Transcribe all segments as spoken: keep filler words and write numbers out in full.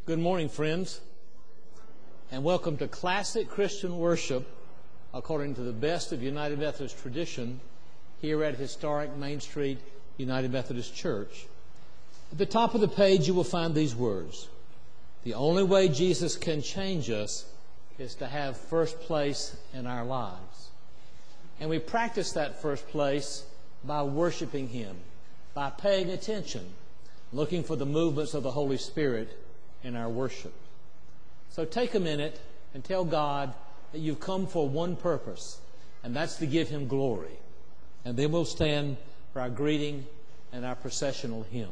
Good morning, friends, and welcome to Classic Christian Worship according to the best of United Methodist tradition here at historic Main Street United Methodist Church. At the top of the page you will find these words: the only way Jesus can change us is to have first place in our lives. And we practice that first place by worshiping Him, by paying attention, looking for the movements of the Holy Spirit in our worship. So take a minute and tell God that you've come for one purpose, and that's to give Him glory. And then we'll stand for our greeting and our processional hymn.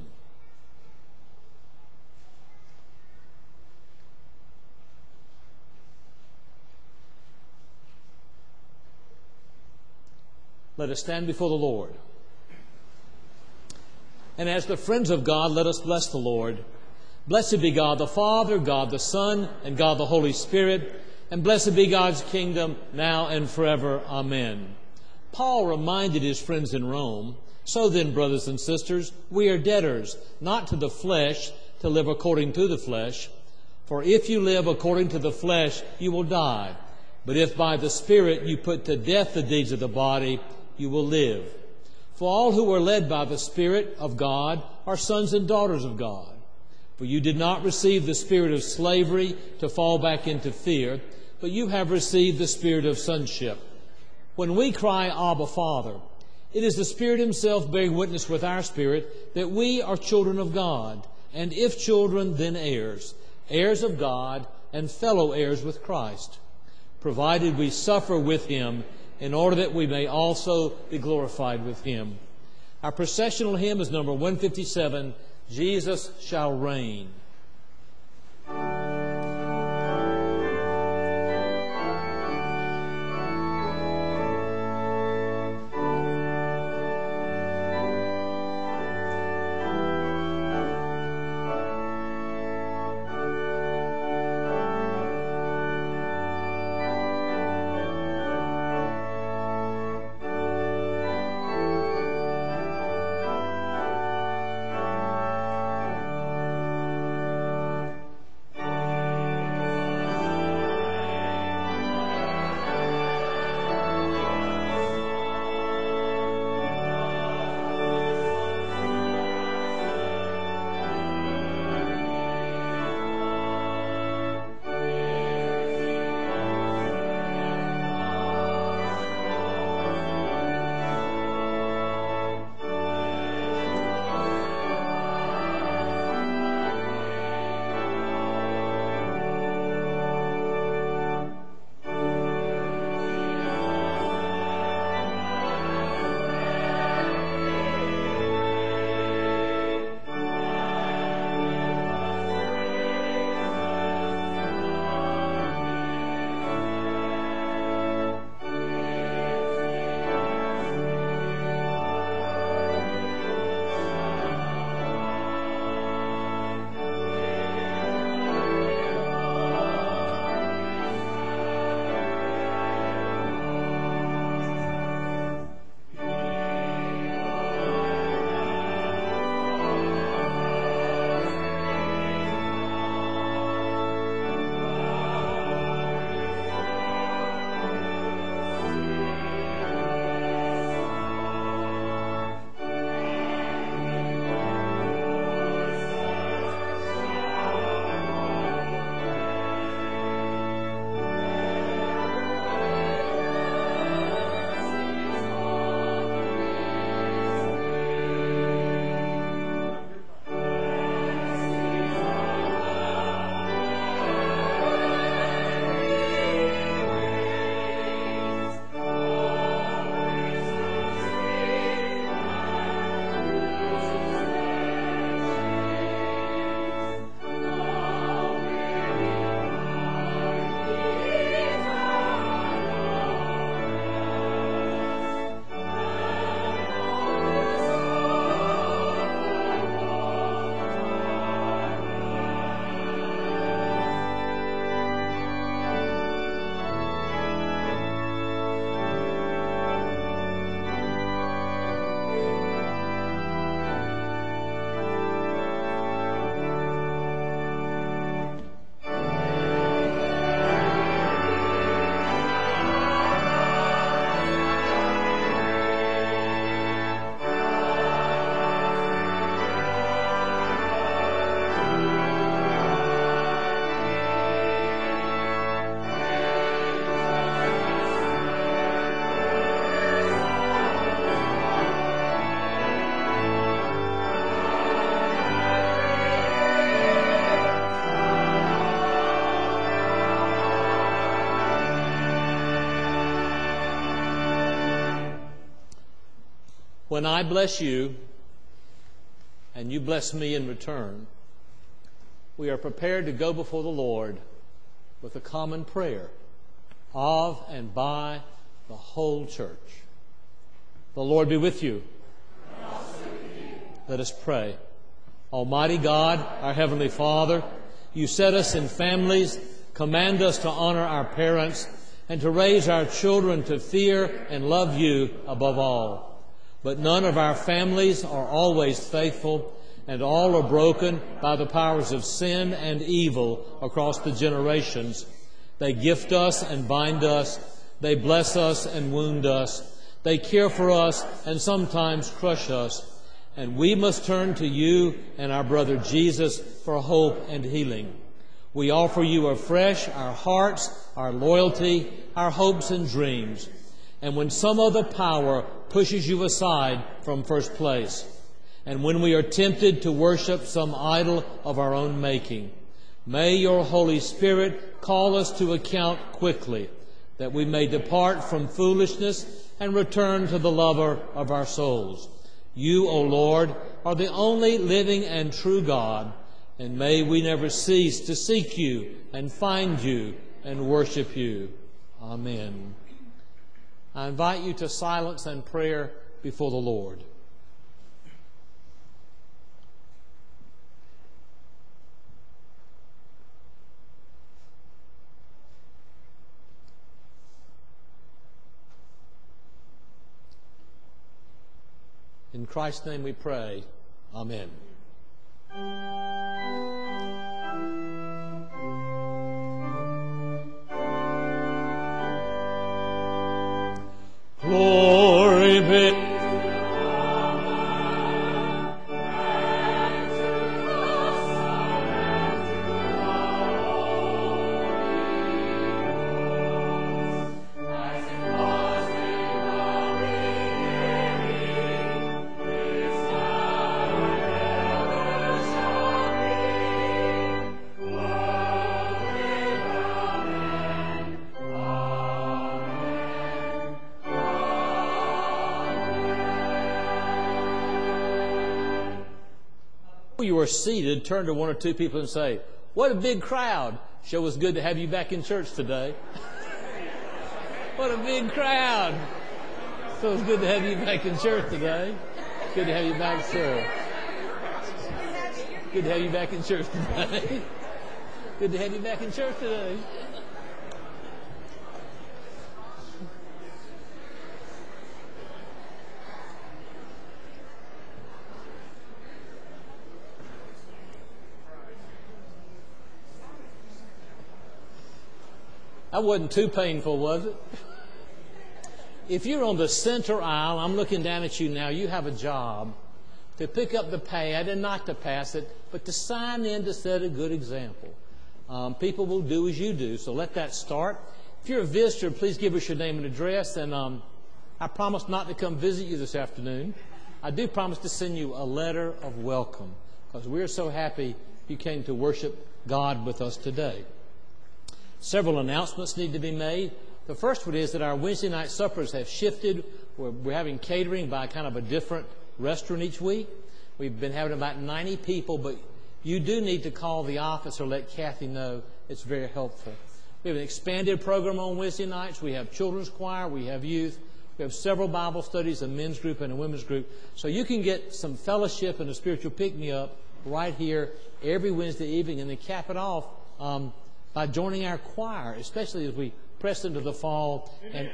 Let us stand before the Lord. And as the friends of God, let us bless the Lord. Blessed be God the Father, God the Son, and God the Holy Spirit, and blessed be God's kingdom now and forever. Amen. Paul reminded his friends in Rome, "So then, brothers and sisters, we are debtors, not to the flesh, to live according to the flesh. For if you live according to the flesh, you will die. But if by the Spirit you put to death the deeds of the body, you will live. For all who are led by the Spirit of God are sons and daughters of God. For you did not receive the spirit of slavery to fall back into fear, but you have received the spirit of sonship. When we cry, Abba, Father, it is the Spirit Himself bearing witness with our spirit that we are children of God, and if children, then heirs, heirs of God and fellow heirs with Christ, provided we suffer with Him, in order that we may also be glorified with Him." Our processional hymn is number one fifty-seven, "Jesus Shall Reign." When I bless you, and you bless me in return, we are prepared to go before the Lord with a common prayer of and by the whole church. The Lord be with you. And also with you. Let us pray. Almighty God, our Heavenly Father, you set us in families, command us to honor our parents, and to raise our children to fear and love you above all. But none of our families are always faithful, and all are broken by the powers of sin and evil across the generations. They gift us and bind us. They bless us and wound us. They care for us and sometimes crush us. And we must turn to you and our brother Jesus for hope and healing. We offer you afresh our hearts, our loyalty, our hopes and dreams. And when some other power pushes you aside from first place, and when we are tempted to worship some idol of our own making, may your Holy Spirit call us to account quickly, that we may depart from foolishness and return to the lover of our souls. You, O Lord, are the only living and true God, and may we never cease to seek you and find you and worship you. Amen. I invite you to silence and prayer before the Lord. In Christ's name we pray. Amen. Glory be. You are seated, turn to one or two people and say, "What a big crowd. Show us good to have you back in church today." What a big crowd. So it's good to have you back in church today. Good to have you back, sir. Good to have you back in church today. Good to have you back in church today. That wasn't too painful, was it? If you're on the center aisle, I'm looking down at you now, you have a job to pick up the pad and not to pass it, but to sign in to set a good example. Um, people will do as you do, so let that start. If you're a visitor, please give us your name and address, and um, I promise not to come visit you this afternoon. I do promise to send you a letter of welcome, because we're so happy you came to worship God with us today. Several announcements need to be made. The first one is that our Wednesday night suppers have shifted. We're, we're having catering by kind of a different restaurant each week. We've been having about ninety people, but you do need to call the office or let Kathy know. It's very helpful. We have an expanded program on Wednesday nights. We have children's choir. We have youth. We have several Bible studies, a men's group and a women's group. So you can get some fellowship and a spiritual pick-me-up right here every Wednesday evening, and then cap it off um, by joining our choir, especially as we press into the fall. And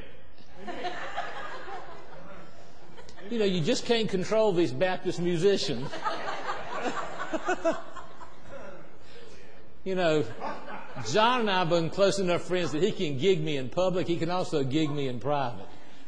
you know, you just can't control these Baptist musicians. You know, John and I have been close enough friends that he can gig me in public. He can also gig me in private.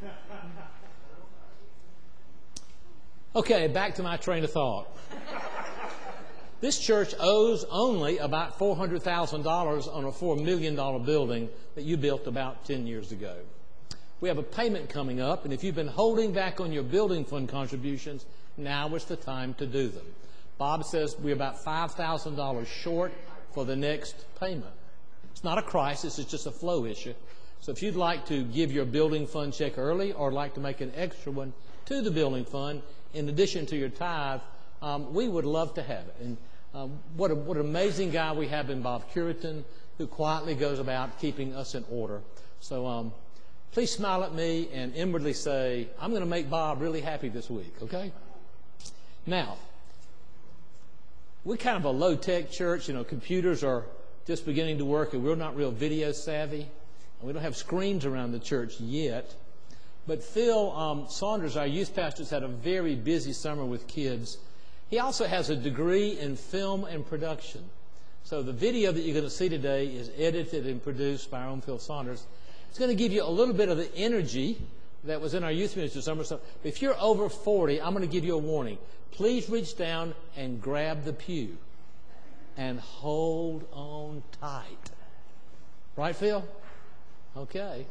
Okay, back to my train of thought. This church owes only about four hundred thousand dollars on a four million dollars building that you built about ten years ago. We have a payment coming up, and if you've been holding back on your building fund contributions, now is the time to do them. Bob says we're about five thousand dollars short for the next payment. It's not a crisis, it's just a flow issue. So if you'd like to give your building fund check early or like to make an extra one, to the building fund, in addition to your tithe, um, we would love to have it. And um, what, a, what an amazing guy we have in Bob Curitan, who quietly goes about keeping us in order. So um, please smile at me and inwardly say, I'm going to make Bob really happy this week, okay? Now, we're kind of a low-tech church. You know, computers are just beginning to work, and we're not real video savvy. And we don't have screens around the church yet. But Phil um, Saunders, our youth pastor, has had a very busy summer with kids. He also has a degree in film and production. So the video that you're going to see today is edited and produced by our own Phil Saunders. It's going to give you a little bit of the energy that was in our youth ministry summer. So if you're over forty, I'm going to give you a warning. Please reach down and grab the pew and hold on tight. Right, Phil? Okay.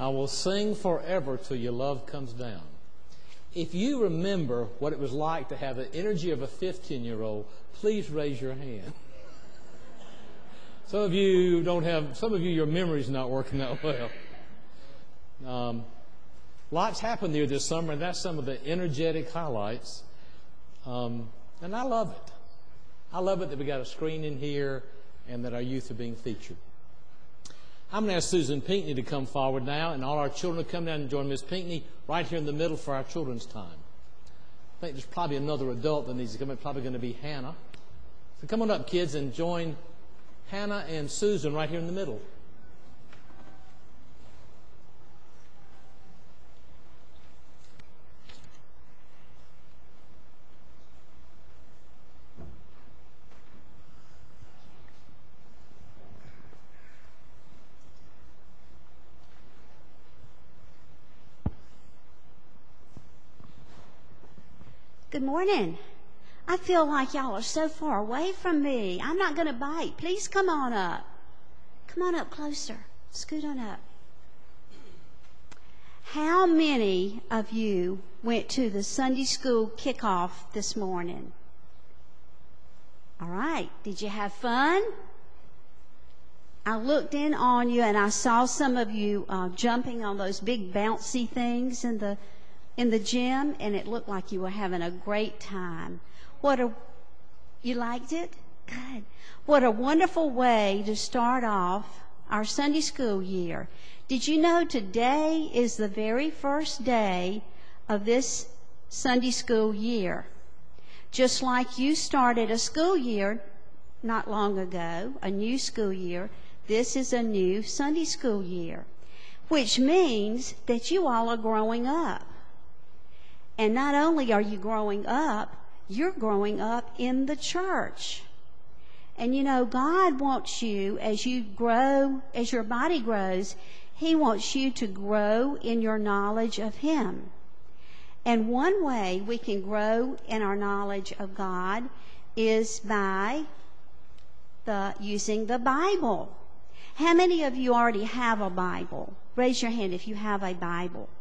will sing forever till your love comes down. If you remember what it was like to have the energy of a fifteen-year-old, please raise your hand. Some of you don't have, some of you, your memory's not working that well. Um, lots happened there this summer, and that's some of the energetic highlights. Um, and I love it. I love it that we got a screen in here and that our youth are being featured. I'm going to ask Susan Pinckney to come forward now, and all our children to come down and join Miss Pinckney right here in the middle for our children's time. I think there's probably another adult that needs to come. It's probably going to be Hannah. So come on up, kids, and join Hannah and Susan right here in the middle. Good morning. I feel like y'all are so far away from me. I'm not going to bite. Please come on up. Come on up closer. Scoot on up. How many of you went to the Sunday school kickoff this morning? All right. Did you have fun? I looked in on you and I saw some of you uh, jumping on those big bouncy things in the in the gym, and it looked like you were having a great time. What a, you liked it? Good. What a wonderful way to start off our Sunday school year. Did you know today is the very first day of this Sunday school year? Just like you started a school year not long ago, a new school year, this is a new Sunday school year, which means that you all are growing up. And not only are you growing up, you're growing up in the church. And you know, God wants you, as you grow, as your body grows, He wants you to grow in your knowledge of Him. And one way we can grow in our knowledge of God is by the using the Bible. How many of you already have a Bible? Raise your hand if you have a Bible.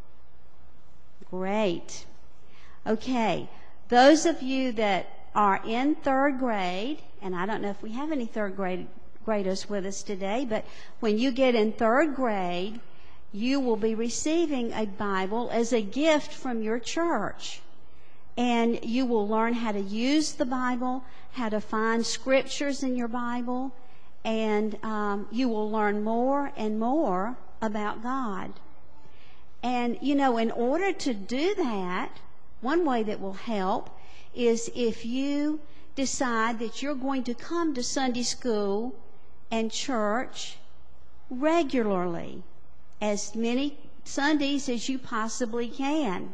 Great. Okay, those of you that are in third grade, and I don't know if we have any third grade graders with us today, but when you get in third grade, you will be receiving a Bible as a gift from your church. And you will learn how to use the Bible, how to find scriptures in your Bible, and um, you will learn more and more about God. And, you know, in order to do that, one way that will help is if you decide that you're going to come to Sunday school and church regularly, as many Sundays as you possibly can.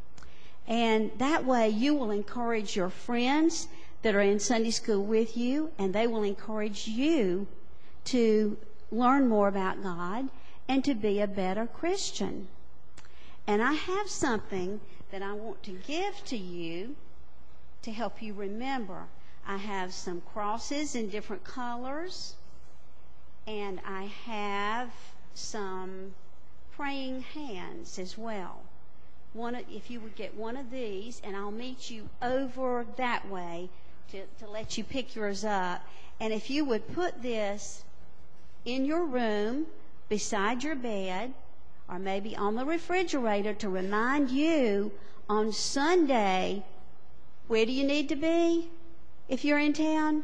And that way you will encourage your friends that are in Sunday school with you, and they will encourage you to learn more about God and to be a better Christian. And I have something that I want to give to you to help you remember. I have some crosses in different colors, and I have some praying hands as well. One, if you would get one of these, and I'll meet you over that way to, to let you pick yours up. And if you would put this in your room beside your bed, or maybe on the refrigerator to remind you on Sunday, where do you need to be if you're in town?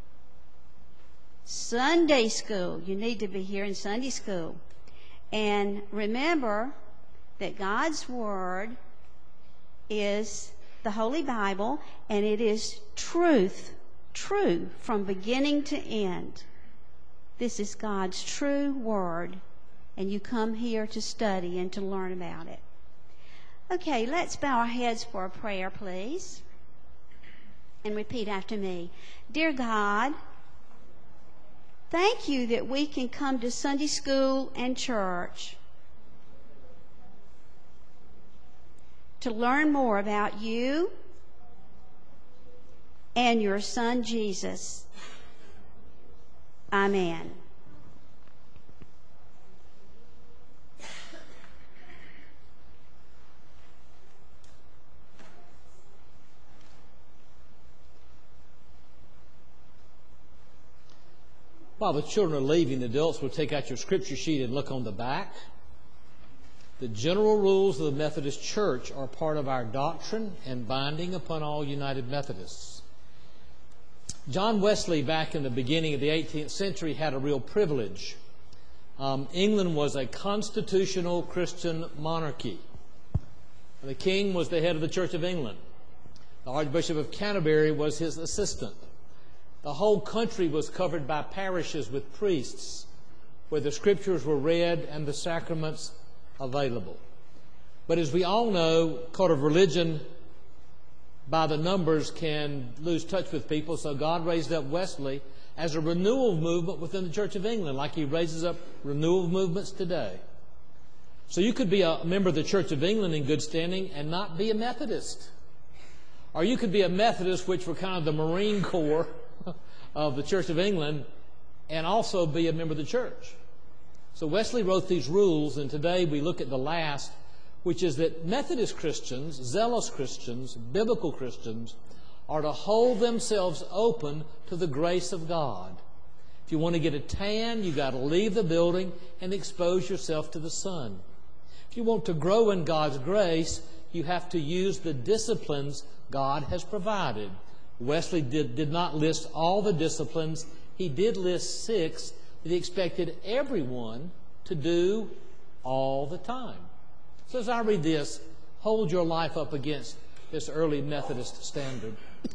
Sunday school. You need to be here in Sunday school. And remember that God's Word is the Holy Bible, and it is truth, true from beginning to end. This is God's true Word. And you come here to study and to learn about it. Okay, let's bow our heads for a prayer, please. And repeat after me. Dear God, thank you that we can come to Sunday school and church to learn more about you and your Son, Jesus. Amen. While the children are leaving, the adults will take out your scripture sheet and look on the back. The general rules of the Methodist Church are part of our doctrine and binding upon all United Methodists. John Wesley, back in the beginning of the eighteenth century, had a real privilege. Um, England was a constitutional Christian monarchy. The king was the head of the Church of England. The Archbishop of Canterbury was his assistant. The whole country was covered by parishes with priests where the scriptures were read and the sacraments available. But as we all know, court of religion by the numbers can lose touch with people, so God raised up Wesley as a renewal movement within the Church of England, like he raises up renewal movements today. So you could be a member of the Church of England in good standing and not be a Methodist. Or you could be a Methodist, which were kind of the Marine Corps of the Church of England, and also be a member of the church. So Wesley wrote these rules, and today we look at the last, which is that Methodist Christians, zealous Christians, biblical Christians, are to hold themselves open to the grace of God. If you want to get a tan, you've got to leave the building and expose yourself to the sun. If you want to grow in God's grace, you have to use the disciplines God has provided. Wesley did, did not list all the disciplines. He did list six that he expected everyone to do all the time. So as I read this, hold your life up against this early Methodist standard.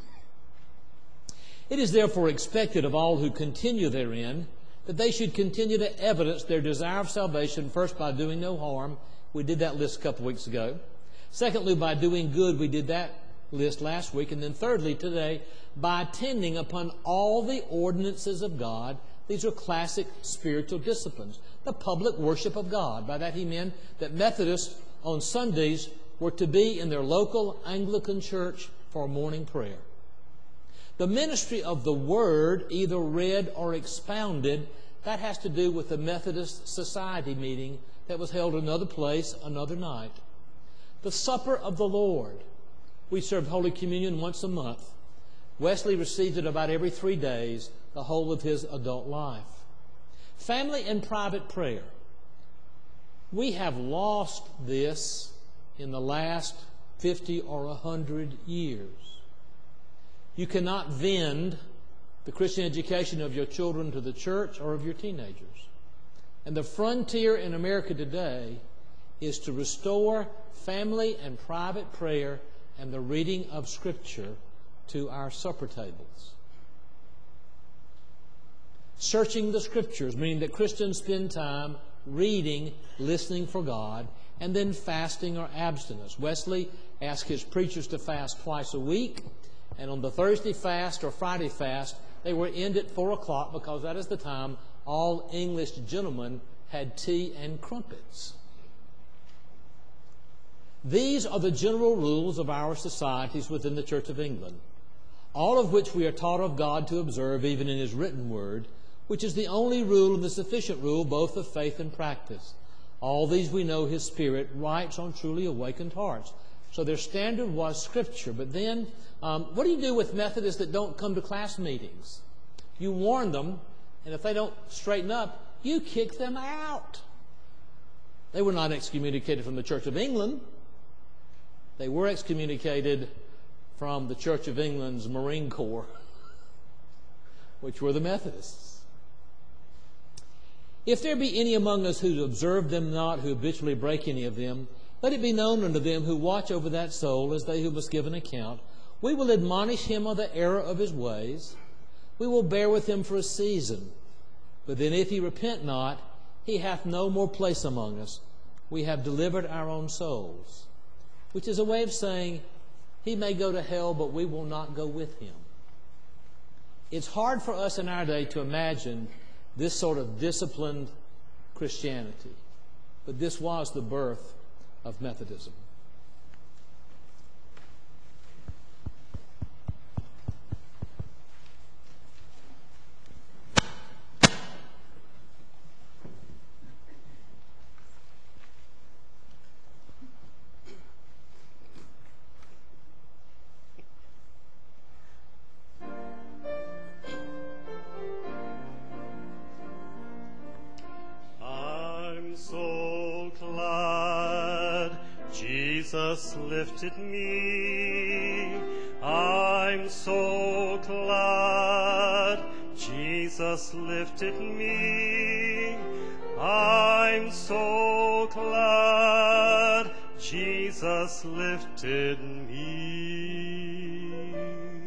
It is therefore expected of all who continue therein that they should continue to evidence their desire of salvation, first by doing no harm. We did that list a couple weeks ago. Secondly, by doing good. We did that list last week. And then thirdly, today, by attending upon all the ordinances of God. These are classic spiritual disciplines. The public worship of God. By that he meant that Methodists on Sundays were to be in their local Anglican church for morning prayer. The ministry of the Word, either read or expounded, that has to do with the Methodist Society meeting that was held another place, another night. The supper of the Lord. We served Holy Communion once a month. Wesley received it about every three days, the whole of his adult life. Family and private prayer. We have lost this in the last fifty or one hundred years. You cannot vend the Christian education of your children to the church or of your teenagers. And the frontier in America today is to restore family and private prayer and the reading of Scripture to our supper tables. Searching the Scriptures, meaning that Christians spend time reading, listening for God, and then fasting or abstinence. Wesley asked his preachers to fast twice a week, and on the Thursday fast or Friday fast, they were in at four o'clock because that is the time all English gentlemen had tea and crumpets. These are the general rules of our societies within the Church of England, all of which we are taught of God to observe even in His written Word, which is the only rule and the sufficient rule both of faith and practice. All these we know His Spirit writes on truly awakened hearts. So their standard was Scripture. But then, um, what do you do with Methodists that don't come to class meetings? You warn them, and if they don't straighten up, you kick them out. They were not excommunicated from the Church of England. They were excommunicated from the Church of England's Marine Corps, which were the Methodists. If there be any among us who observe them not, who habitually break any of them, let it be known unto them who watch over that soul, as they who must give an account. We will admonish him of the error of his ways. We will bear with him for a season. But then if he repent not, he hath no more place among us. We have delivered our own souls. Which is a way of saying, he may go to hell, but we will not go with him. It's hard for us in our day to imagine this sort of disciplined Christianity. But this was the birth of Methodism. Jesus lifted me. I'm so glad Jesus lifted me. I'm so glad Jesus lifted me.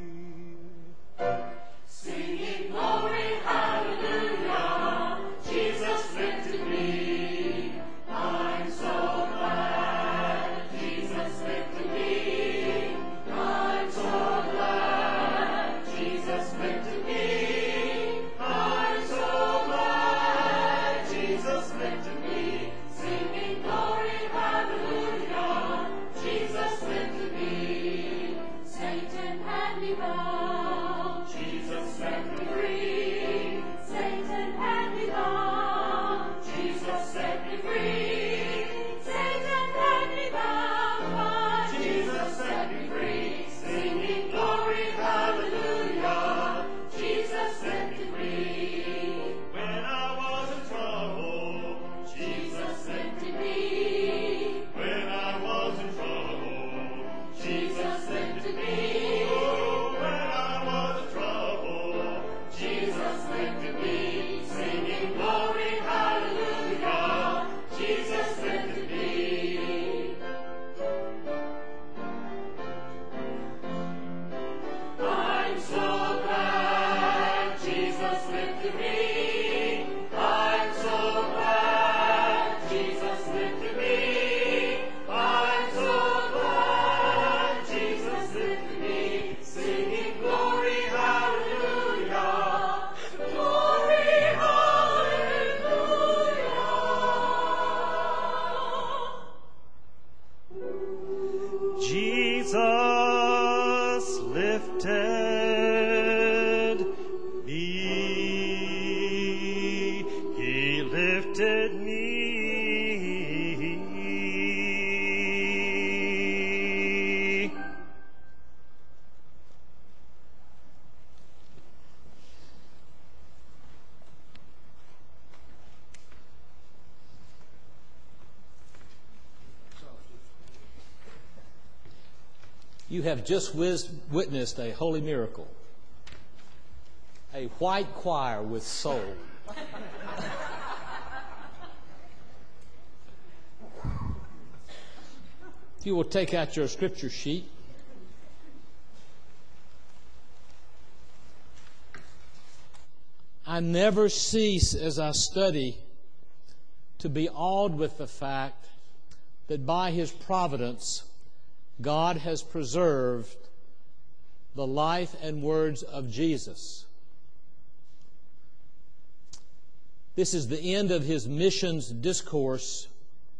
Singing glory, hallelujah, Jesus lifted me. I'm so glad Jesus lifted me. I'm so glad Jesus lifted me. I'm so glad Jesus lifted me. Singing glory, hallelujah, Jesus lifted me. Satan had me bound, Jesus set me free. Satan had me bound, Jesus set me free. Satan had me bound, but Jesus set me free. Singing glory, hallelujah, Jesus set me free. When I was in trouble, Jesus lifted me. when I was in trouble, Jesus lifted me. oh, when I was in trouble, Jesus lifted me. Singing glory, hallelujah, Jesus lifted me. I'm so glad Jesus lifted me. I'm so glad Jesus lifted me. I'm so glad Jesus lifted me. Singing glory, hallelujah. Glory, hallelujah. Jesus lifted me. He lifted me. You have just wis- witnessed a holy miracle. A white choir with soul. If you will take out your scripture sheet. I never cease as I study to be awed with the fact that by His providence, God has preserved the life and words of Jesus. This is the end of His missions discourse.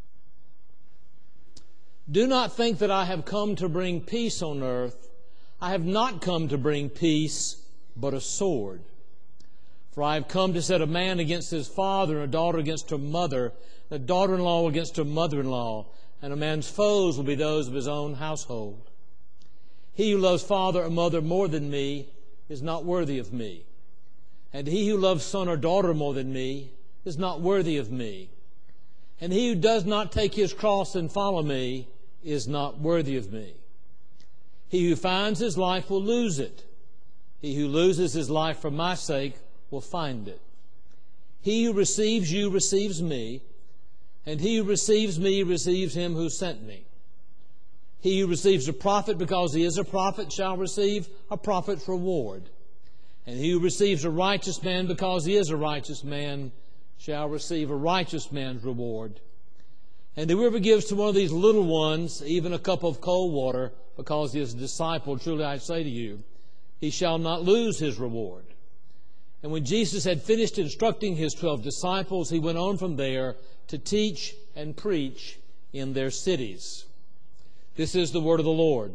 Do not think that I have come to bring peace on earth. I have not come to bring peace, but a sword. For I have come to set a man against his father, and a daughter against her mother, and a daughter-in-law against her mother-in-law, and a man's foes will be those of his own household. He who loves father or mother more than me is not worthy of me. And he who loves son or daughter more than me is not worthy of me. And he who does not take his cross and follow me is not worthy of me. He who finds his life will lose it. He who loses his life for my sake will find it. He who receives you receives me, and he who receives me receives him who sent me. He who receives a prophet because he is a prophet shall receive a prophet's reward. And he who receives a righteous man because he is a righteous man shall receive a righteous man's reward. And whoever gives to one of these little ones even a cup of cold water because he is a disciple, truly I say to you, he shall not lose his reward. And when Jesus had finished instructing his twelve disciples, he went on from there to teach and preach in their cities. This is the word of the Lord.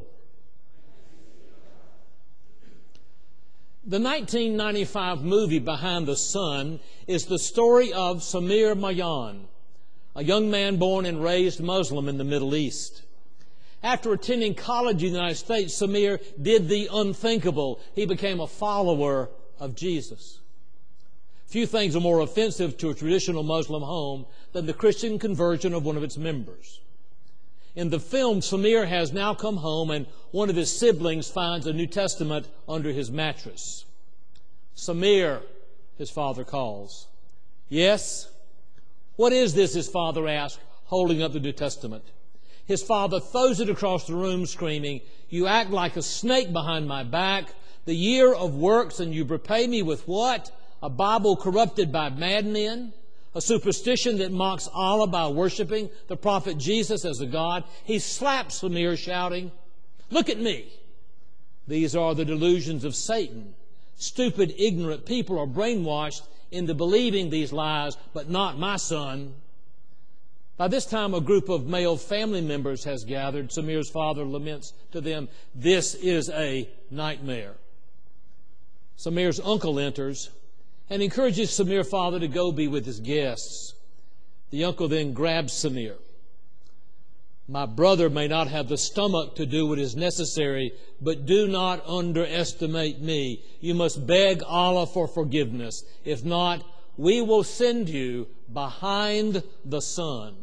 The nineteen ninety-five movie Behind the Sun is the story of Samir Mayan, a young man born and raised Muslim in the Middle East. After attending college in the United States, Samir did the unthinkable. He became a follower of Jesus. Few things are more offensive to a traditional Muslim home than the Christian conversion of one of its members. In the film, Samir has now come home and one of his siblings finds a New Testament under his mattress. Samir, his father calls. Yes? What is this, his father asks, holding up the New Testament. His father throws it across the room, screaming, "You act like a snake behind my back. The year of works, and you repay me with what? A Bible corrupted by madmen? A superstition that mocks Allah by worshiping the prophet Jesus as a god?" He slaps Samir, shouting, "Look at me. These are the delusions of Satan. Stupid, ignorant people are brainwashed into believing these lies, but not my son." By this time, a group of male family members has gathered. Samir's father laments to them, "This is a nightmare." Samir's uncle enters and encourages Samir's father to go be with his guests. The uncle then grabs Samir. "My brother may not have the stomach to do what is necessary, but do not underestimate me. You must beg Allah for forgiveness. If not, we will send you behind the sun,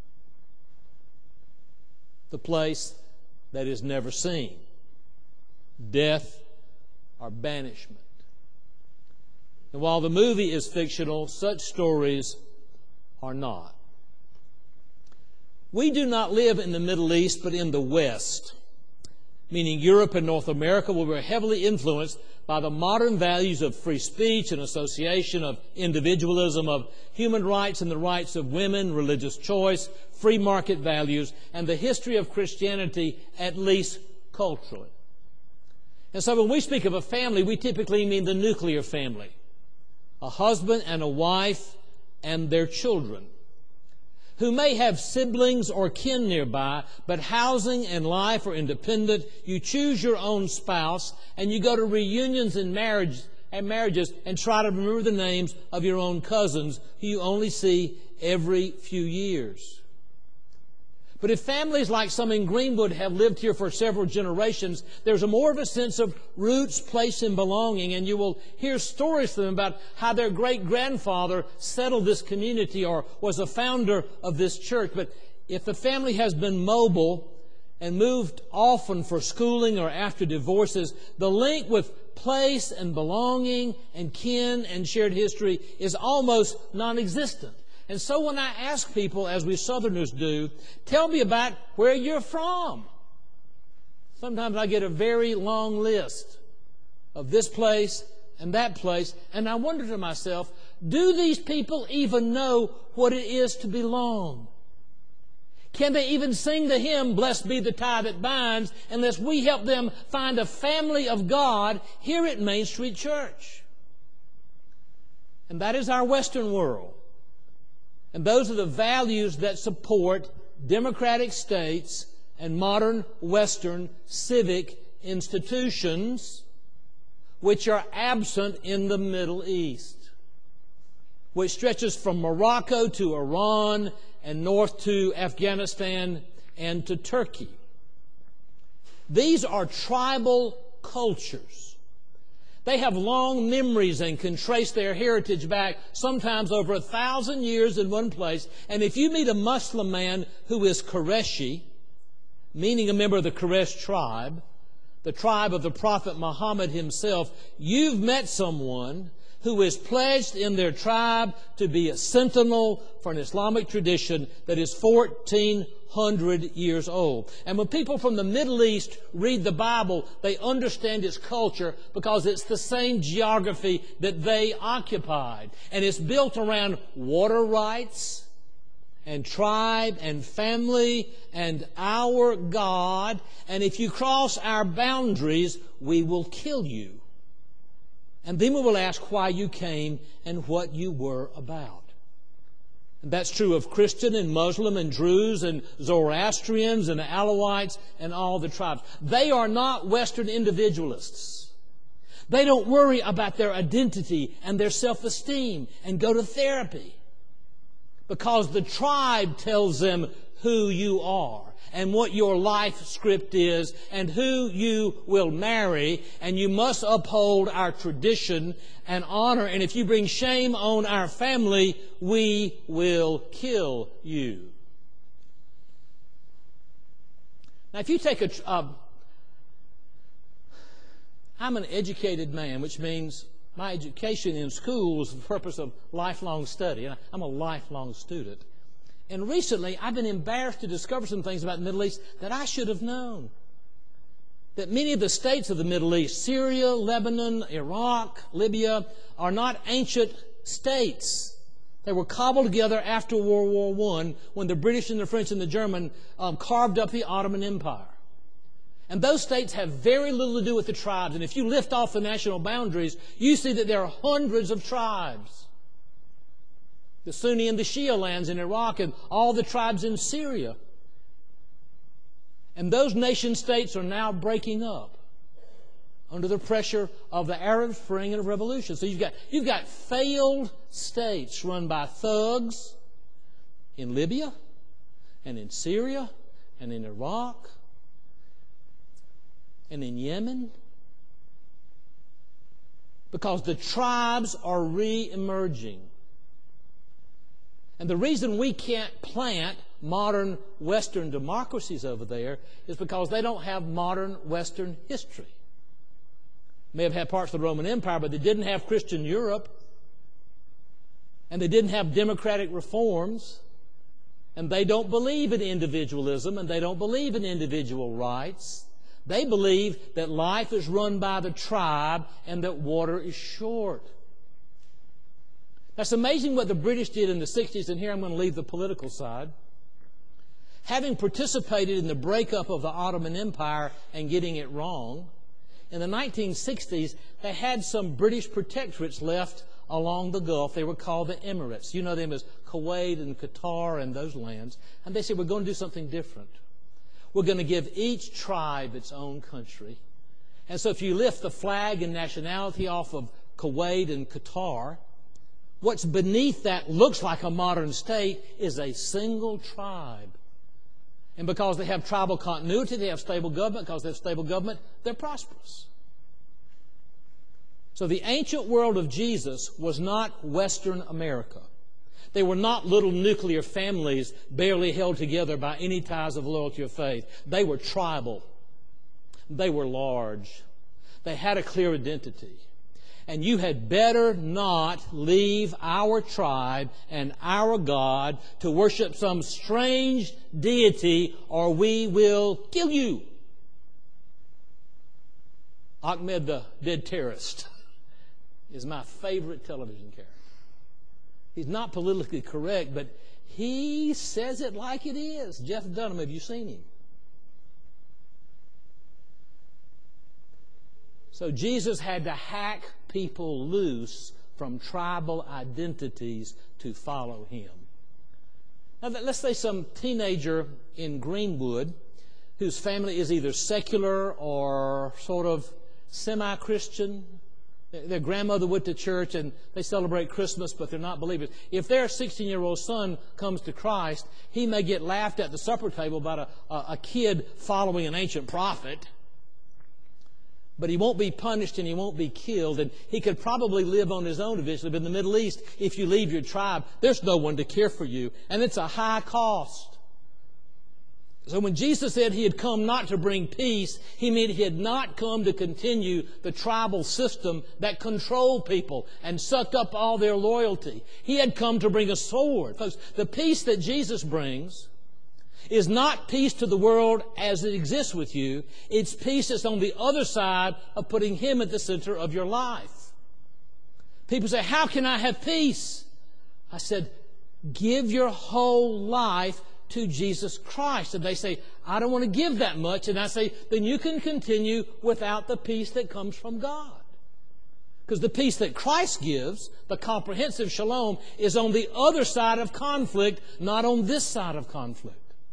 the place that is never seen, death or banishment." And while the movie is fictional, such stories are not. We do not live in the Middle East, but in the West, meaning Europe and North America, where we're heavily influenced by the modern values of free speech and association, of individualism, of human rights and the rights of women, religious choice, free market values, and the history of Christianity, at least culturally. And so when we speak of a family, we typically mean the nuclear family, a husband and a wife and their children, who may have siblings or kin nearby, but housing and life are independent. You choose your own spouse, and you go to reunions and marriage and marriages and try to remember the names of your own cousins who you only see every few years. But if families like some in Greenwood have lived here for several generations, there's a more of a sense of roots, place, and belonging, and you will hear stories from them about how their great-grandfather settled this community or was a founder of this church. But if the family has been mobile and moved often for schooling or after divorces, the link with place and belonging and kin and shared history is almost non-existent. And so when I ask people, as we Southerners do, tell me about where you're from, sometimes I get a very long list of this place and that place, and I wonder to myself, do these people even know what it is to belong? Can they even sing the hymn, "Blessed be the tie that binds," unless we help them find a family of God here at Main Street Church? And that is our Western world. And those are the values that support democratic states and modern Western civic institutions, which are absent in the Middle East, which stretches from Morocco to Iran and north to Afghanistan and to Turkey. These are tribal cultures. They have long memories and can trace their heritage back sometimes over a thousand years in one place. And if you meet a Muslim man who is Qureshi, meaning a member of the Quraysh tribe, the tribe of the Prophet Muhammad himself, you've met someone who is pledged in their tribe to be a sentinel for an Islamic tradition that is fourteen hundred years old. And when people from the Middle East read the Bible, they understand its culture because it's the same geography that they occupied. And it's built around water rights and tribe and family and our God. And if you cross our boundaries, we will kill you. And then we will ask why you came and what you were about. And that's true of Christian and Muslim and Druze and Zoroastrians and Alawites and all the tribes. They are not Western individualists. They don't worry about their identity and their self-esteem and go to therapy, because the tribe tells them who you are and what your life script is and who you will marry, and you must uphold our tradition and honor. And if you bring shame on our family, we will kill you. Now, if you take a... Uh, I'm an educated man, which means my education in school was for the purpose of lifelong study. And I'm a lifelong student. And recently, I've been embarrassed to discover some things about the Middle East that I should have known. That many of the states of the Middle East, Syria, Lebanon, Iraq, Libya, are not ancient states. They were cobbled together after World War One when the British and the French and the German um, carved up the Ottoman Empire. And those states have very little to do with the tribes. And if you lift off the national boundaries, you see that there are hundreds of tribes. The Sunni and the Shia lands in Iraq and all the tribes in Syria. And those nation states are now breaking up under the pressure of the Arab Spring and Revolution. So you've got, you've got failed states run by thugs in Libya and in Syria and in Iraq and in Yemen, because the tribes are re-emerging. And the reason we can't plant modern Western democracies over there is because they don't have modern Western history. May have had parts of the Roman Empire, but they didn't have Christian Europe, and they didn't have democratic reforms, and they don't believe in individualism, and they don't believe in individual rights. They believe that life is run by the tribe and that water is short. That's amazing what the British did in the sixties, and here I'm going to leave the political side. Having participated in the breakup of the Ottoman Empire and getting it wrong, in the nineteen sixties, they had some British protectorates left along the Gulf. They were called the Emirates. You know them as Kuwait and Qatar and those lands. And they said, we're going to do something different. We're going to give each tribe its own country. And so if you lift the flag and nationality off of Kuwait and Qatar, what's beneath that looks like a modern state is a single tribe. And because they have tribal continuity, they have stable government. Because they have stable government, they're prosperous. So the ancient world of Jesus was not Western America. They were not little nuclear families barely held together by any ties of loyalty or faith. They were tribal. They were large. They had a clear identity. And you had better not leave our tribe and our God to worship some strange deity, or we will kill you. Ahmed the Dead Terrorist is my favorite television character. He's not politically correct, but he says it like it is. Jeff Dunham, have you seen him? So Jesus had to hack people loose from tribal identities to follow Him. Now, let's say some teenager in Greenwood whose family is either secular or sort of semi-Christian. Their grandmother went to church and they celebrate Christmas, but they're not believers. If their sixteen-year-old son comes to Christ, he may get laughed at the supper table about a, a, a kid following an ancient prophet. But he won't be punished and he won't be killed. And he could probably live on his own eventually. But in the Middle East, if you leave your tribe, there's no one to care for you. And it's a high cost. So when Jesus said He had come not to bring peace, He meant He had not come to continue the tribal system that controlled people and sucked up all their loyalty. He had come to bring a sword. Folks, the peace that Jesus brings is not peace to the world as it exists with you. It's peace that's on the other side of putting Him at the center of your life. People say, how can I have peace? I said, give your whole life to Jesus Christ. And they say, I don't want to give that much. And I say, then you can continue without the peace that comes from God. Because the peace that Christ gives, the comprehensive shalom, is on the other side of conflict, not on this side of conflict.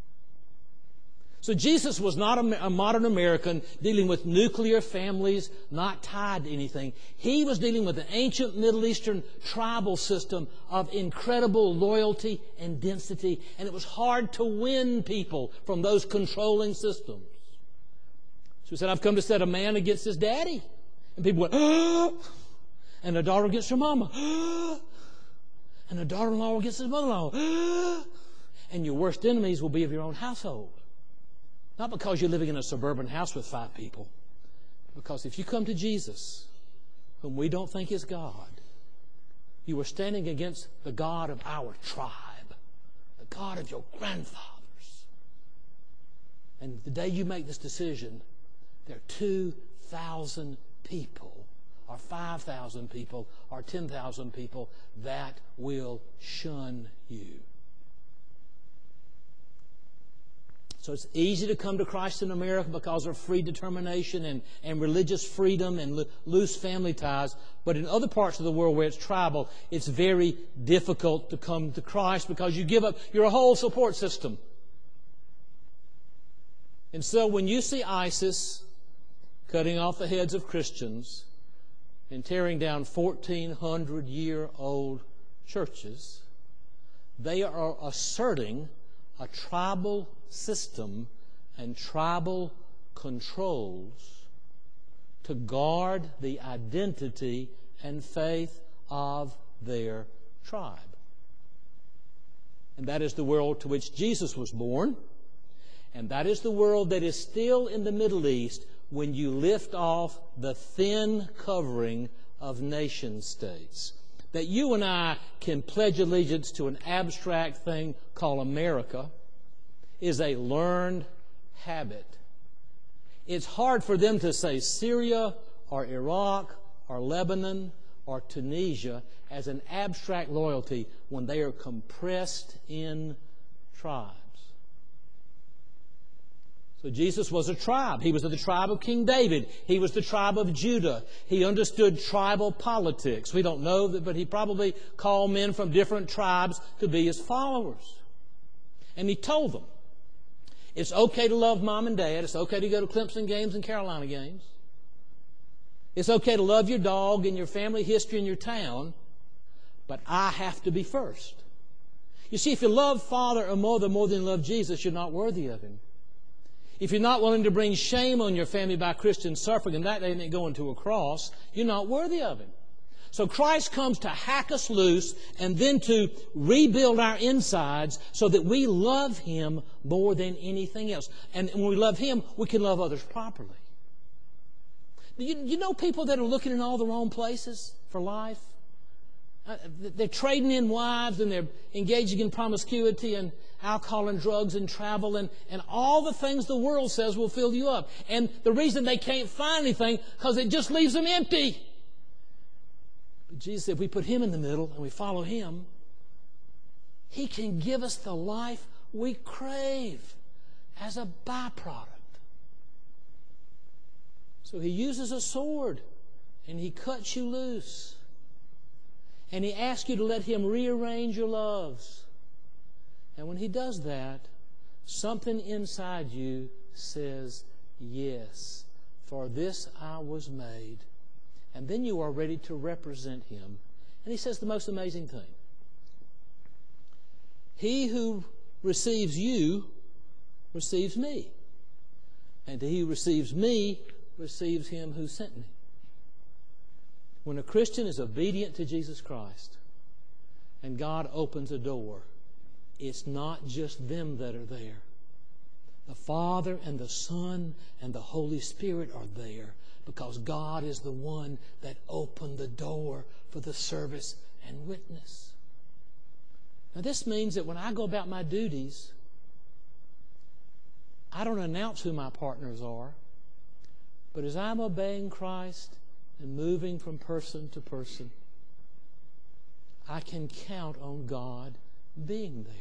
So Jesus was not a, a modern American dealing with nuclear families not tied to anything. He was dealing with an ancient Middle Eastern tribal system of incredible loyalty and density. And it was hard to win people from those controlling systems. So he said, I've come to set a man against his daddy. And people went, ah! And a daughter against her mama. Ah! And a daughter-in-law against his mother-in-law. Ah! And your worst enemies will be of your own household. Not because you're living in a suburban house with five people. Because if you come to Jesus, whom we don't think is God, you are standing against the God of our tribe, the God of your grandfathers. And the day you make this decision, there are two thousand people, or five thousand people, or ten thousand people that will shun you. So it's easy to come to Christ in America because of free determination and, and religious freedom and lo- loose family ties. But in other parts of the world where it's tribal, it's very difficult to come to Christ because you give up your whole support system. And so when you see ISIS cutting off the heads of Christians and tearing down fourteen hundred year old churches, they are asserting a tribal system and tribal controls to guard the identity and faith of their tribe. And that is the world to which Jesus was born, and that is the world that is still in the Middle East when you lift off the thin covering of nation states. That you and I can pledge allegiance to an abstract thing called America is a learned habit. It's hard for them to say Syria or Iraq or Lebanon or Tunisia as an abstract loyalty when they are compressed in tribes. So Jesus was a tribe. He was of the tribe of King David. He was the tribe of Judah. He understood tribal politics. We don't know that, but he probably called men from different tribes to be his followers. And he told them, it's okay to love mom and dad. It's okay to go to Clemson games and Carolina games. It's okay to love your dog and your family history and your town, but I have to be first. You see, if you love father or mother more than you love Jesus, you're not worthy of him. If you're not willing to bring shame on your family by Christian suffering, and that ain't going to a cross, you're not worthy of him. So Christ comes to hack us loose and then to rebuild our insides so that we love him more than anything else. And when we love him, we can love others properly. You, you know people that are looking in all the wrong places for life? Uh, they're trading in wives and they're engaging in promiscuity and alcohol and drugs and travel and, and all the things the world says will fill you up. And the reason they can't find anything because it just leaves them empty. But Jesus said if we put him in the middle and we follow him, he can give us the life we crave as a byproduct. So he uses a sword and he cuts you loose. And he asks you to let him rearrange your loves. And when he does that, something inside you says, yes, for this I was made. And then you are ready to represent him. And he says the most amazing thing. He who receives you receives me. And he who receives me receives him who sent me. When a Christian is obedient to Jesus Christ and God opens a door, it's not just them that are there. The Father and the Son and the Holy Spirit are there because God is the one that opened the door for the service and witness. Now this means that when I go about my duties, I don't announce who my partners are, but as I'm obeying Christ and moving from person to person, I can count on God being there.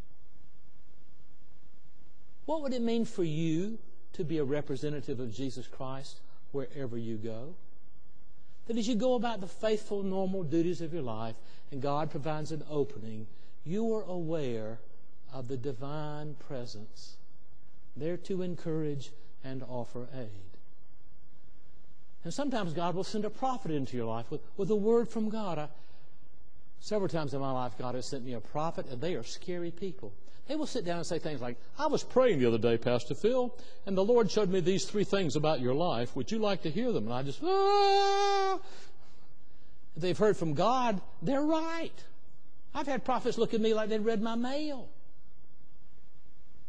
What would it mean for you to be a representative of Jesus Christ wherever you go? That as you go about the faithful, normal duties of your life and God provides an opening, you are aware of the divine presence there to encourage and offer aid. And sometimes God will send a prophet into your life with, with a word from God. I, several times in my life, God has sent me a prophet, and they are scary people. They will sit down and say things like, I was praying the other day, Pastor Phil, and the Lord showed me these three things about your life. Would you like to hear them? And I just, ah! They've heard from God. They're right. I've had prophets look at me like they'd read my mail.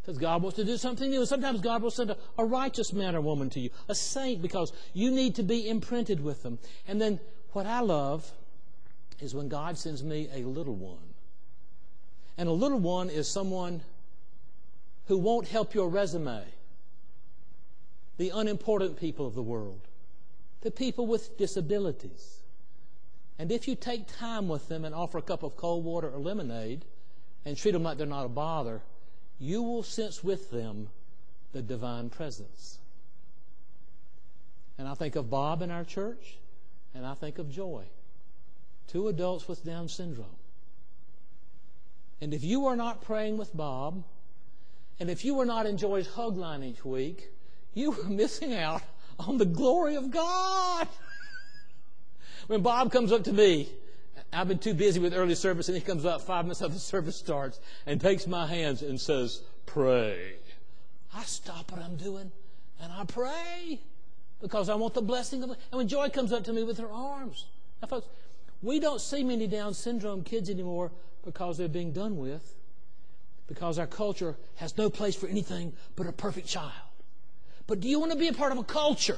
Because God wants to do something new. Sometimes God will send a, a righteous man or woman to you, a saint, because you need to be imprinted with them. And then what I love is when God sends me a little one. And a little one is someone who won't help your resume. The unimportant people of the world. The people with disabilities. And if you take time with them and offer a cup of cold water or lemonade and treat them like they're not a bother, you will sense with them the divine presence. And I think of Bob in our church, and I think of Joy, two adults with Down syndrome. And if you are not praying with Bob, and if you are not in Joy's hug line each week, you are missing out on the glory of God. When Bob comes up to me, I've been too busy with early service, and he comes up five minutes after the service starts and takes my hands and says, pray. I stop what I'm doing and I pray because I want the blessing of it. And when Joy comes up to me with her arms. Now, folks, we don't see many Down syndrome kids anymore because they're being done with, because our culture has no place for anything but a perfect child. But do you want to be a part of a culture?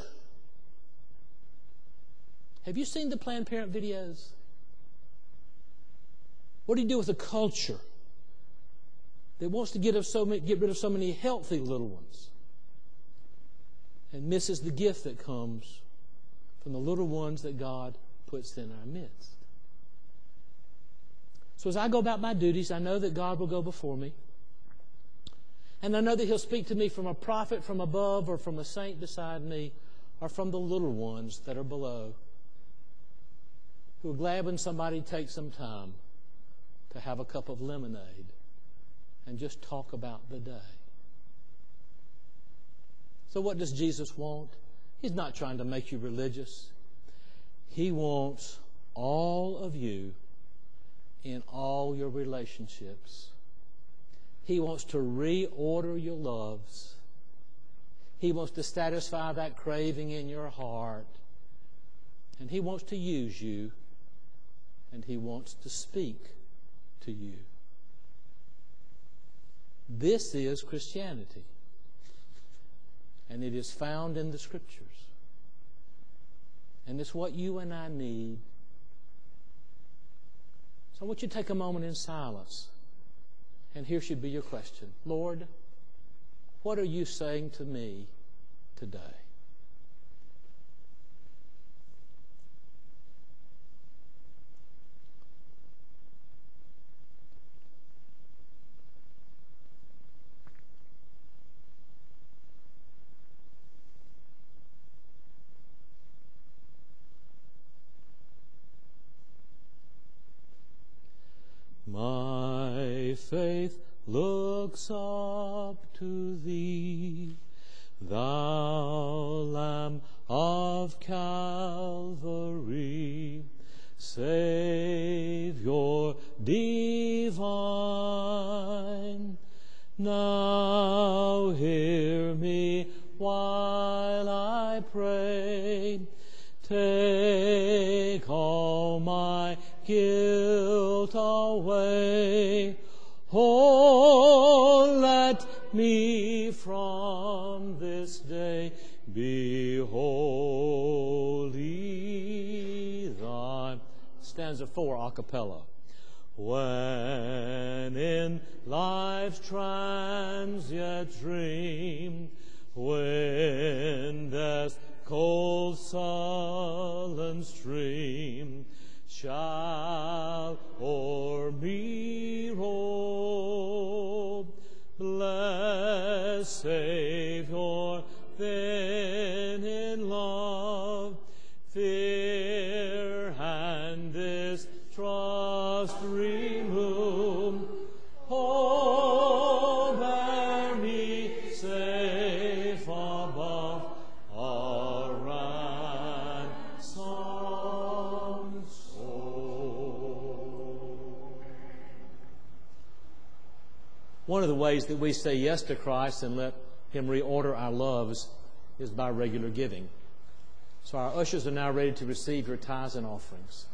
Have you seen the Planned Parent videos? What do you do with a culture that wants to get, of so many, get rid of so many healthy little ones and misses the gift that comes from the little ones that God puts in our midst? So as I go about my duties, I know that God will go before me. And I know that He'll speak to me from a prophet from above or from a saint beside me or from the little ones that are below, who are glad when somebody takes some time to have a cup of lemonade and just talk about the day. So what does Jesus want? He's not trying to make you religious. He wants all of you in all your relationships. He wants to reorder your loves. He wants to satisfy that craving in your heart. And He wants to use you. And He wants to speak to you. This is Christianity. And it is found in the Scriptures. And it's what you and I need. So I want you to take a moment in silence. And here should be your question. Lord, what are you saying to me today? My faith looks up to Thee, Thou Lamb of Calvary, Savior divine. Now hear me while I pray. Take all my guilt away. Oh, let me from this day be wholly Thine. Stanza four, a cappella. When in life's transient dream, when death's cold sullen stream shall o'er me roll, blessed Savior, then in love, fear and distrust remove. Oh, bear me safe above a ransomed soul. One of the ways that we say yes to Christ and let Him reorder our loves is by regular giving. So our ushers are now ready to receive your tithes and offerings.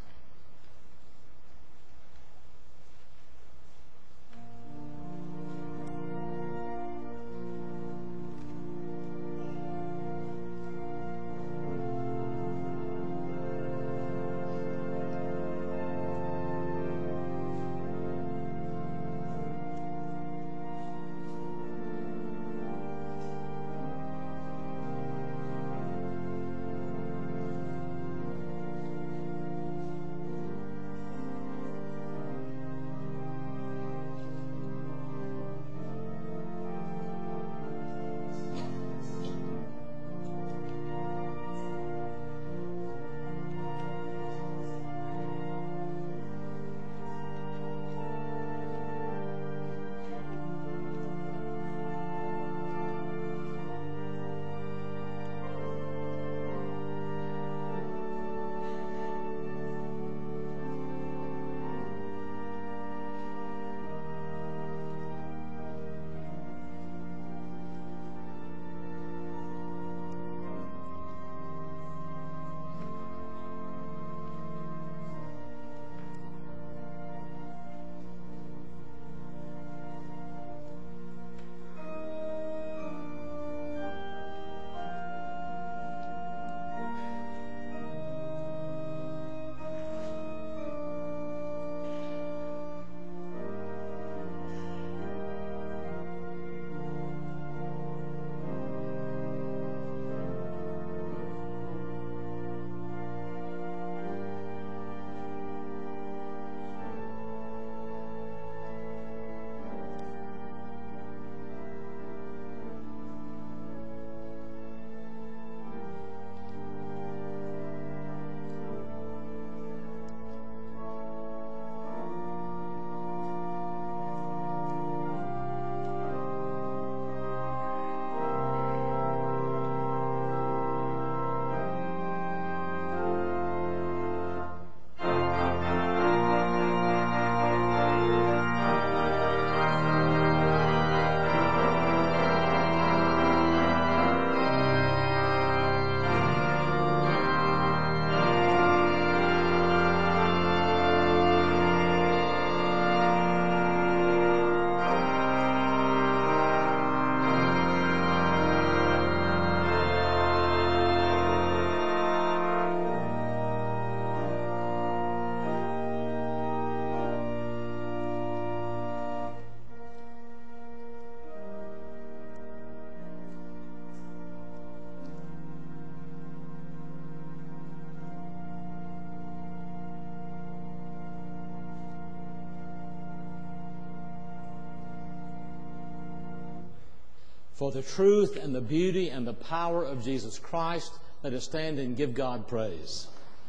For the truth and the beauty and the power of Jesus Christ, let us stand and give God praise.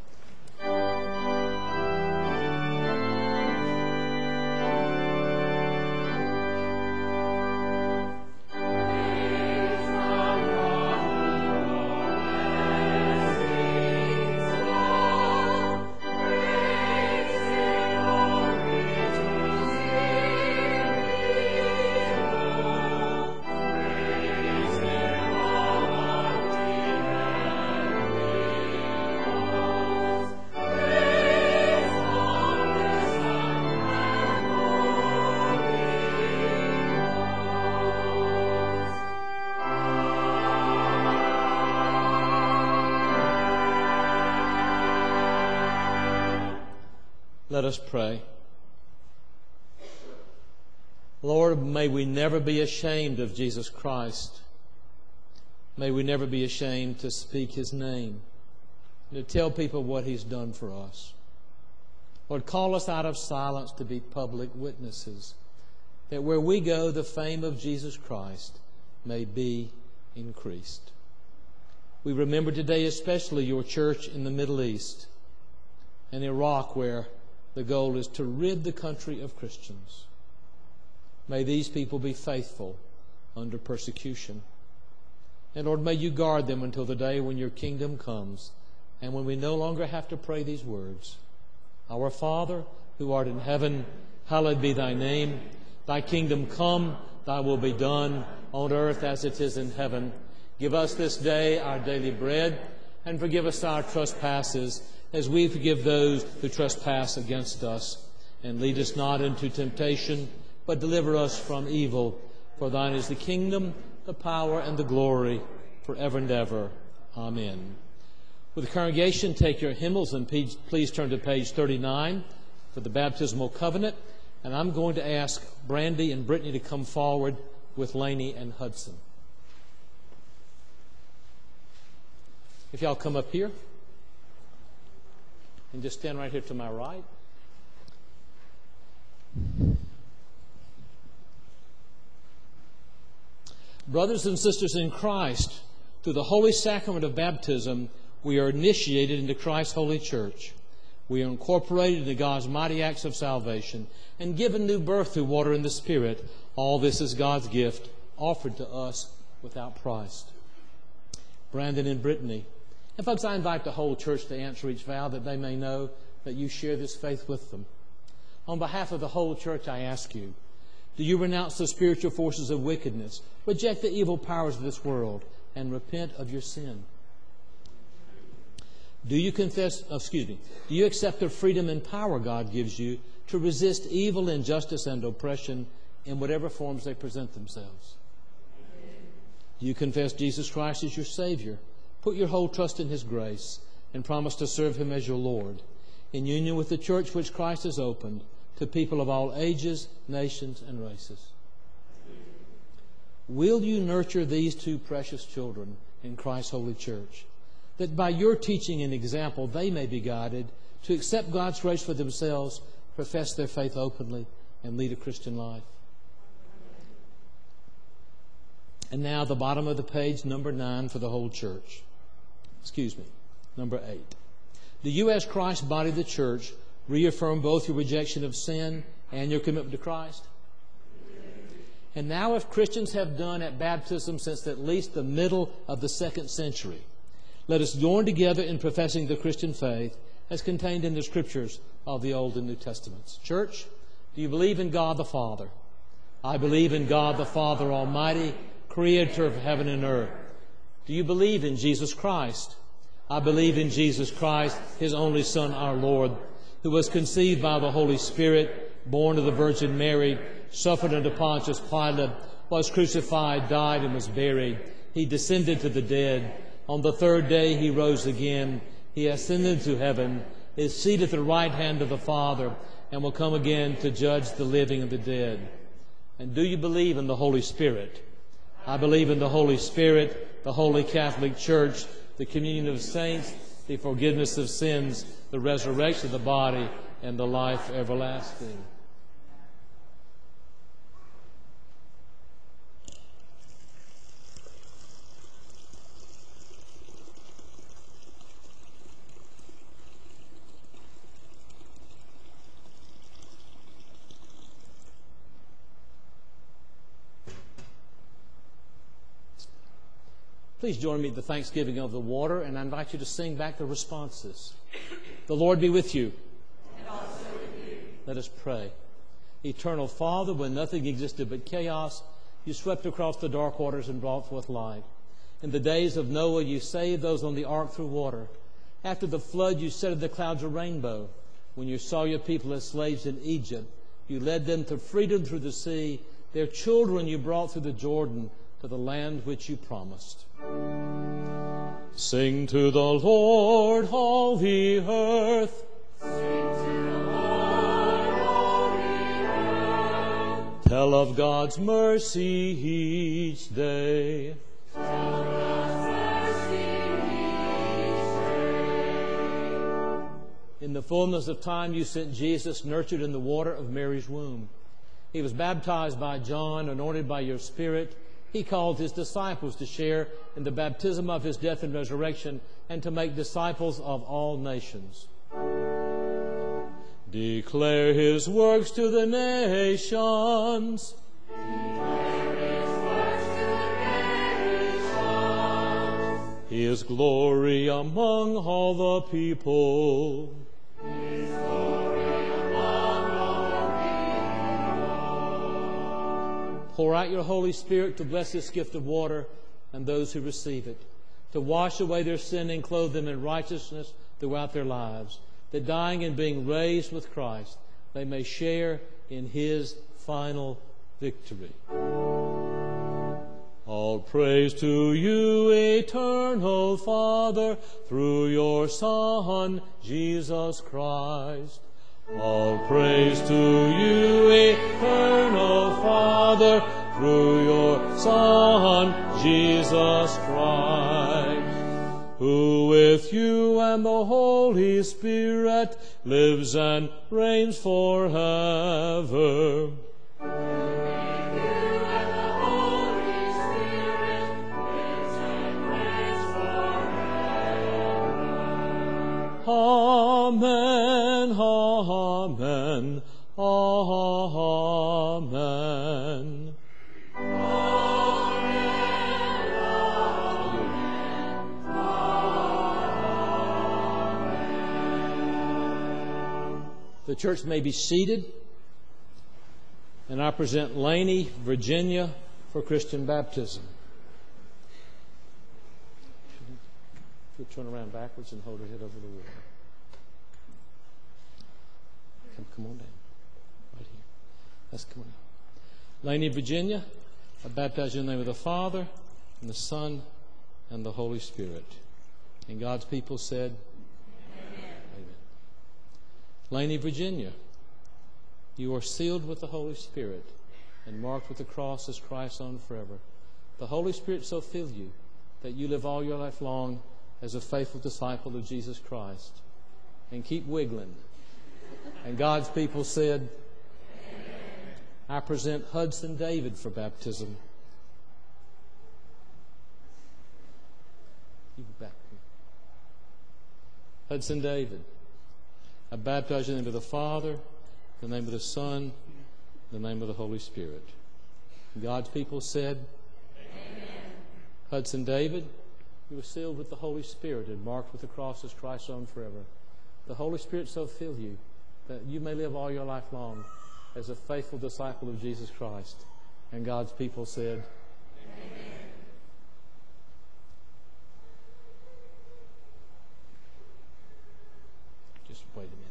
Let us pray. Lord, may we never be ashamed of Jesus Christ. May we never be ashamed to speak His name, to tell people what He's done for us. Lord, call us out of silence to be public witnesses, that where we go, the fame of Jesus Christ may be increased. We remember today especially your church in the Middle East and Iraq, where the goal is to rid the country of Christians. May these people be faithful under persecution. And Lord, may you guard them until the day when your kingdom comes and when we no longer have to pray these words. Our Father, who art in heaven, hallowed be thy name. Thy kingdom come, thy will be done on earth as it is in heaven. Give us this day our daily bread, and forgive us our trespasses, as we forgive those who trespass against us. And lead us not into temptation, but deliver us from evil. For thine is the kingdom, the power, and the glory, forever and ever. Amen. With the congregation, take your hymnals and please turn to page thirty-nine for the baptismal covenant. And I'm going to ask Brandy and Brittany to come forward with Laney and Hudson. If y'all come up here. And just stand right here to my right. Brothers and sisters in Christ, through the holy sacrament of baptism, we are initiated into Christ's holy church. We are incorporated into God's mighty acts of salvation and given new birth through water and the Spirit. All this is God's gift offered to us without price. Brandon and Brittany. And folks, I invite the whole church to answer each vow that they may know that you share this faith with them. On behalf of the whole church, I ask you, do you renounce the spiritual forces of wickedness, reject the evil powers of this world, and repent of your sin? Do you confess, oh, excuse me, do you accept the freedom and power God gives you to resist evil, injustice, and oppression in whatever forms they present themselves? Do you confess Jesus Christ as your Savior? Put your whole trust in His grace and promise to serve Him as your Lord, in union with the church which Christ has opened to people of all ages, nations, and races. Will you nurture these two precious children in Christ's holy church, that by your teaching and example they may be guided to accept God's grace for themselves, profess their faith openly, and lead a Christian life? And now the bottom of the page, number nine for the whole church. Excuse me, number eight. Do you, as Christ's body, the church, reaffirm both your rejection of sin and your commitment to Christ? And now, if Christians have done at baptism since at least the middle of the second century, let us join together in professing the Christian faith as contained in the Scriptures of the Old and New Testaments. Church, do you believe in God the Father? I believe in God the Father Almighty, Creator of heaven and earth. Do you believe in Jesus Christ? I believe in Jesus Christ, His only Son, our Lord, who was conceived by the Holy Spirit, born of the Virgin Mary, suffered under Pontius Pilate, was crucified, died, and was buried. He descended to the dead. On the third day He rose again. He ascended to heaven, is seated at the right hand of the Father, and will come again to judge the living and the dead. And do you believe in the Holy Spirit? I believe in the Holy Spirit, the Holy Catholic Church, the communion of saints, the forgiveness of sins, the resurrection of the body, and the life everlasting. Please join me in the thanksgiving of the water, and I invite you to sing back the responses. The Lord be with you. And also with you. Let us pray. Eternal Father, when nothing existed but chaos, you swept across the dark waters and brought forth light. In the days of Noah, you saved those on the ark through water. After the flood, you set in the clouds a rainbow. When you saw your people as slaves in Egypt, you led them to freedom through the sea. Their children you brought through the Jordan to the land which you promised. Sing to the Lord, all the earth. Sing to the Lord, all the earth. Tell of God's mercy each day. Tell of God's mercy each day. In the fullness of time you sent Jesus, nurtured in the water of Mary's womb. He was baptized by John, anointed by your Spirit. He called his disciples to share in the baptism of his death and resurrection and to make disciples of all nations. Declare his works to the nations. Declare his works to the nations. His glory among all the people. His glory among all the people. Pour out your Holy Spirit to bless this gift of water and those who receive it, to wash away their sin and clothe them in righteousness throughout their lives, that dying and being raised with Christ, they may share in his final victory. All praise to you, eternal Father, through your Son, Jesus Christ. All praise to you, eternal Father, through your Son, Jesus Christ, who with you and the Holy Spirit lives and reigns forever. Amen, amen, amen. The church may be seated, and I present Laney, Virginia, for Christian baptism. She'll turn around backwards and hold her head over the water. Come, come on down, right here. Let's come on. Laney, Virginia, I baptize you in the name of the Father, and the Son, and the Holy Spirit. And God's people said, Laney, Virginia, you are sealed with the Holy Spirit and marked with the cross as Christ's own forever. The Holy Spirit so fill you that you live all your life long as a faithful disciple of Jesus Christ. And keep wiggling. And God's people said, Amen. I present Hudson David for baptism. You go back here. Hudson David, I baptize you in the name of the Father, the name of the Son, the name of the Holy Spirit. And God's people said, Amen. Hudson David, you were sealed with the Holy Spirit and marked with the cross as Christ's own forever. The Holy Spirit so fill you that you may live all your life long as a faithful disciple of Jesus Christ. And God's people said, Amen. Just wait a minute.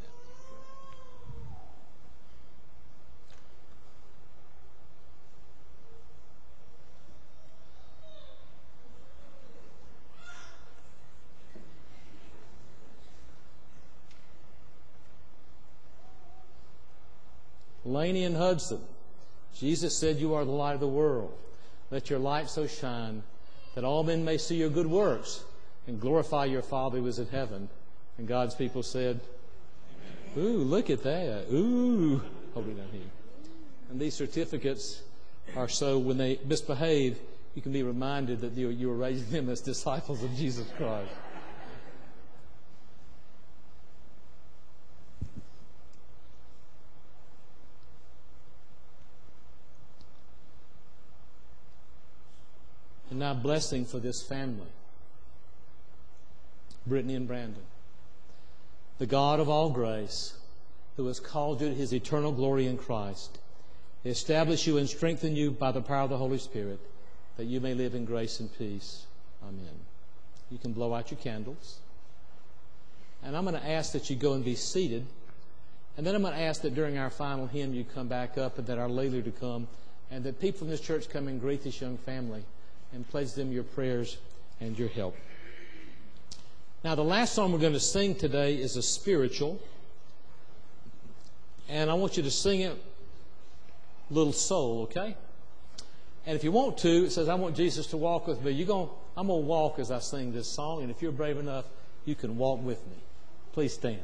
Laney and Hudson, Jesus said, you are the light of the world. Let your light so shine that all men may see your good works and glorify your Father who is in heaven. And God's people said, Amen. Ooh, look at that. Ooh. Hold it down here. And these certificates are so when they misbehave, you can be reminded that you you were raising them as disciples of Jesus Christ. And now blessing for this family, Brittany and Brandon. The God of all grace, who has called you to His eternal glory in Christ, establish you and strengthen you by the power of the Holy Spirit, that you may live in grace and peace. Amen. You can blow out your candles. And I'm going to ask that you go and be seated. And then I'm going to ask that during our final hymn you come back up, and that our lay leader come, and that people from this church come and greet this young family and pledge them your prayers and your help. Now, the last song we're going to sing today is a spiritual. And I want you to sing it, Little Soul, okay? And if you want to, it says, I want Jesus to walk with me. You're going, I'm going to walk as I sing this song. And if you're brave enough, you can walk with me. Please stand.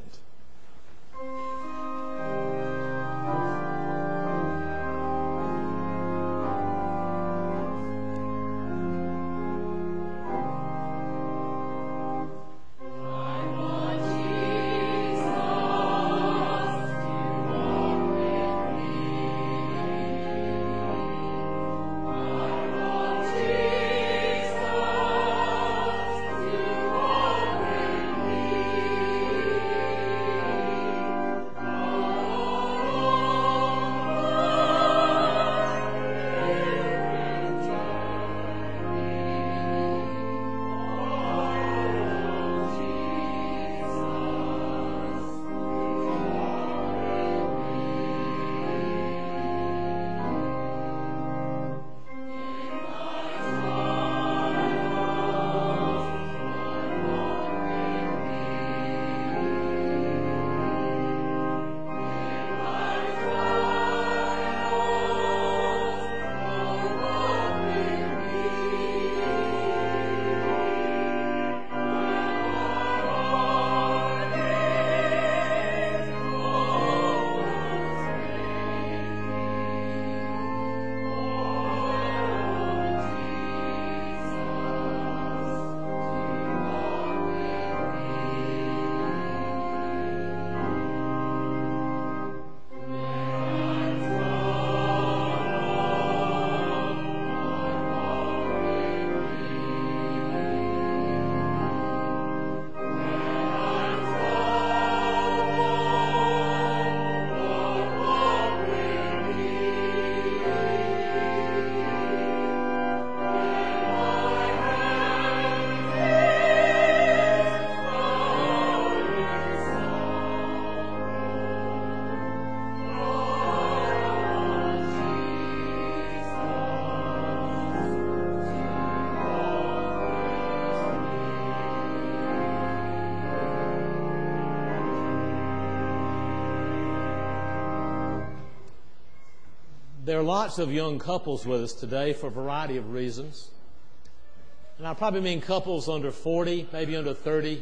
There are lots of young couples with us today for a variety of reasons. And I probably mean couples under forty, maybe under thirty,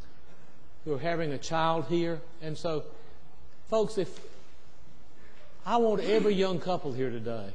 who are having a child here. And so, folks, if I want every young couple here today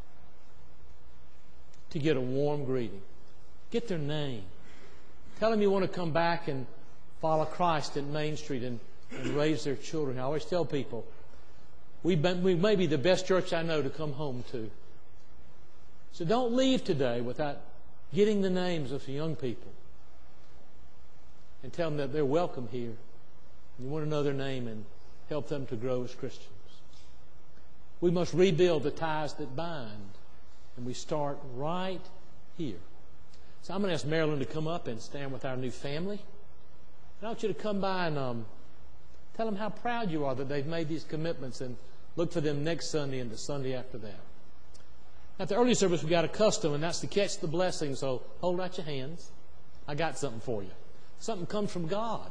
to get a warm greeting. Get their name. Tell them you want to come back and follow Christ at Main Street and, and raise their children. I always tell people, We've been, we may be the best church I know to come home to. So don't leave today without getting the names of the young people and tell them that they're welcome here. You want to know their name and help them to grow as Christians. We must rebuild the ties that bind, and we start right here. So I'm going to ask Marilyn to come up and stand with our new family. And I want you to come by and um, tell them how proud you are that they've made these commitments, and look for them next Sunday and the Sunday after that. At the early service, we got a custom, and that's to catch the blessing. So hold out your hands. I got something for you. Something comes from God.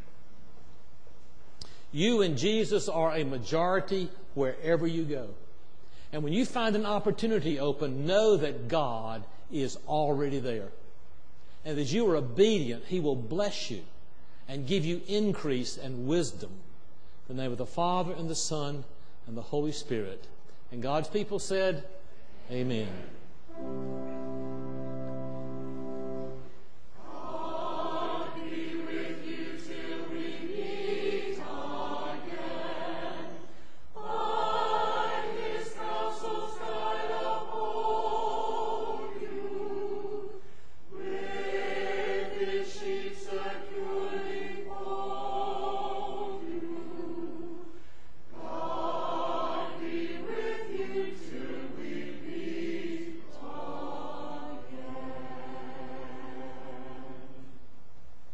You and Jesus are a majority wherever you go. And when you find an opportunity open, know that God is already there. And as you are obedient, He will bless you and give you increase and wisdom. In the name of the Father and the Son and the Holy Spirit. And God's people said, Amen.